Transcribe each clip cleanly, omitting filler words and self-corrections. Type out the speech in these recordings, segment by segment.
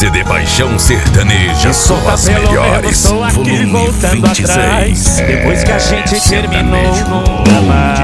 CD Paixão Sertaneja, só as melhores. Volume Voltando 26. atrás, depois que a gente terminou, nunca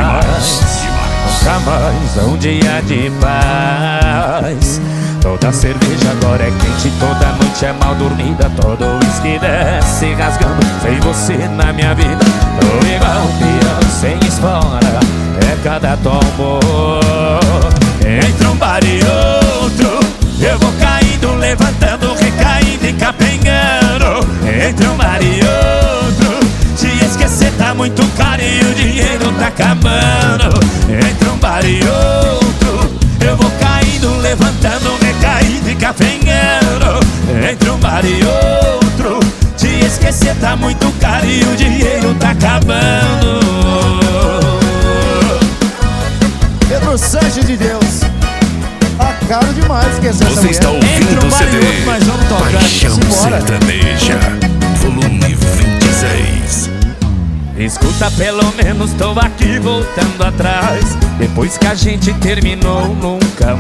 mais um dia de paz. Toda cerveja agora é quente, toda noite é mal dormida, todo uísque desce rasgando, sem você na minha vida. Tô igual um peão sem espora, é cada tombo. Entre um bar e outro, eu vou caindo, levantando, recaindo e capengando. Entre um bar e outro, te esquecer tá muito caro e o dinheiro tá acabando. Entre um bar e outro, eu vou caindo, levantando, recaindo e capengando. Entre um bar e outro, te esquecer tá muito caro e o dinheiro tá acabando. Pedro Sanches de Deus, tá caro demais esquecer essa Você mulher. está ouvindo o CD Mas vamos tocar. Paixão Simbora. Sertaneja, volume 26. Escuta, pelo menos tô aqui voltando atrás. Depois que a gente terminou, nunca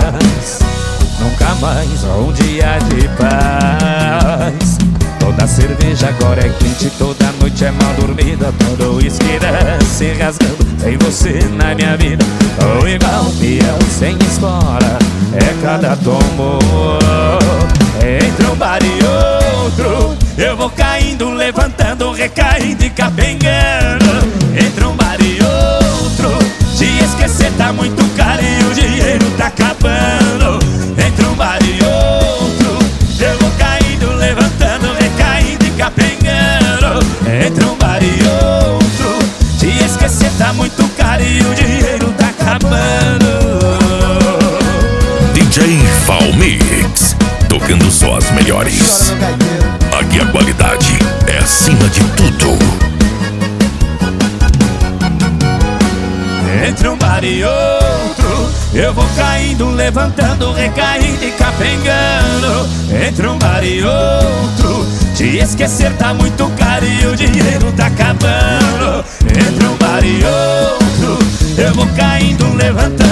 mais um dia de paz. Toda cerveja agora é quente, toda noite é mal dormida, todo uísque desce rasgando, sem você na minha vida. Tô igual um peão sem espora, é cada tombo. Entre um bar e outro, eu vou caindo, levantando, recaindo e capengando. Entre um bar e outro, te esquecer tá muito caro e o dinheiro tá acabando. Entre um bar e outro, eu vou caindo, levantando, recaindo e capengando. Entre um bar e outro, te esquecer tá muito caro e o dinheiro tá acabando. DJ Valmix, tocando só as melhores. Chora, meu gaiteiro. Aqui a qualidade é acima de tudo. Entre um bar e outro, eu vou caindo, levantando, recaindo e capengando. Entre um bar e outro, te esquecer tá muito caro e o dinheiro tá acabando. Entre um bar e outro, eu vou caindo, levantando,